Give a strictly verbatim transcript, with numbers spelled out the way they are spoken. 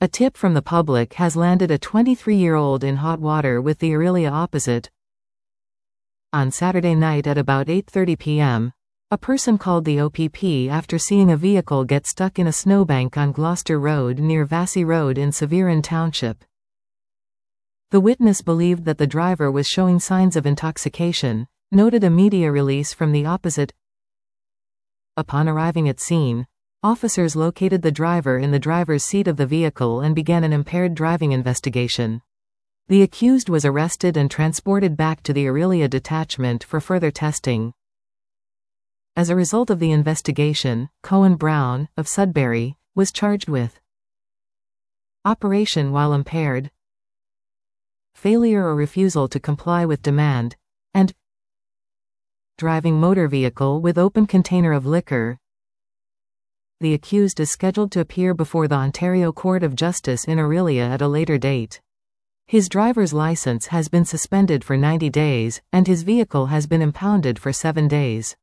A tip from the public has landed a twenty-three-year-old in hot water with the Orillia opposite. On Saturday night at about eight thirty p m, a person called the O P P after seeing a vehicle get stuck in a snowbank on Gloucester Road near Vassy Road in Severin Township. The witness believed that the driver was showing signs of intoxication, noted a media release from the opposite. Upon arriving at scene, officers located the driver in the driver's seat of the vehicle and began an impaired driving investigation. The accused was arrested and transported back to the Orillia detachment for further testing. As a result of the investigation, Cohen Brown, of Sudbury, was charged with operation while impaired, failure or refusal to comply with demand, and driving motor vehicle with open container of liquor. The accused is scheduled to appear before the Ontario Court of Justice in Orillia at a later date. His driver's license has been suspended for ninety days, and his vehicle has been impounded for seven days.